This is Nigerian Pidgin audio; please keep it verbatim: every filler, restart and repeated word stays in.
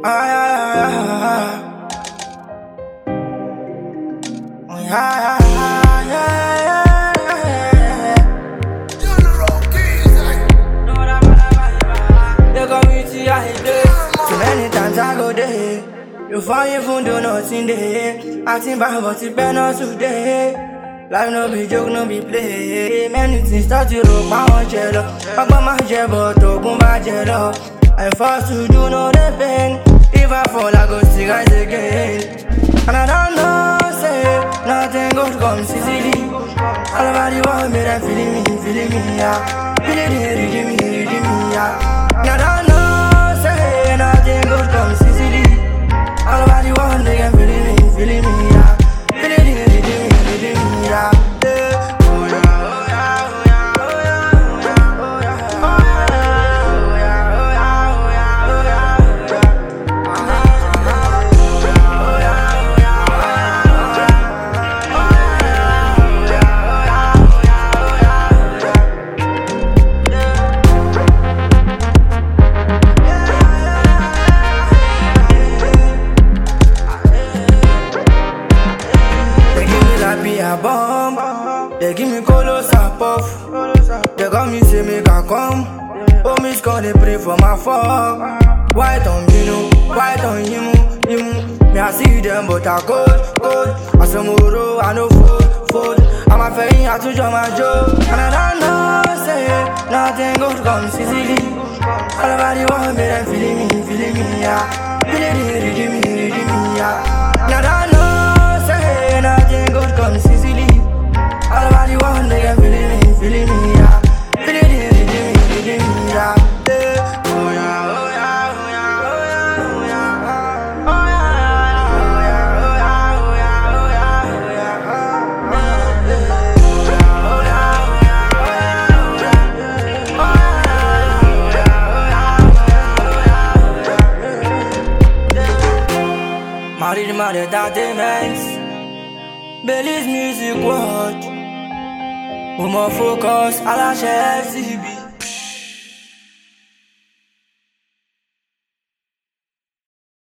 Ay, ay, ay, ay. Ay, ay, ay, ay, ay. They got me to your head. Too many times I go there. You find your phone, do nothing there. Acting bad, but it better not today. Life no be joke, no be play. Many things start to rock my own jello. I got my jello, talk my jello. I forced to do no the pain. If I fall, I go see guys again. And I don't know, say nothing good comes easily. All about the world, me them feeling me, feeling me, yeah. Feeling me, reading me, reading me, yeah. And I don't know, say nothing good comes easily. All about the world, they can feeling me, feeling me, yeah. Feeling me, reading me, reading me, yeah. A bomb. They give me colos and puff. They got me say make I come. Oh, miss call they pray for my fuck. White on you know, white on you, you. Me I see them but I cold, cold. I some moro, I no fold, fold. I'm a fairy, I to my joke. And I don't know, say nothing good comes easily. All about the world, me them feeling me, feeling me, yeah. Feeling me, reading me, reading me, yeah. And I don't know, say nothing good comes easily. All about the world, they can feeling me, feeling me, yeah. Feeling me, reading me, reading me, yeah. Oh yeah, oh yeah, oh yeah, oh yeah, oh yeah, oh yeah, oh yeah, oh yeah, oh yeah, oh yeah, oh yeah. Married, married, entertainment. Belize music world. We more focus, I like F C B.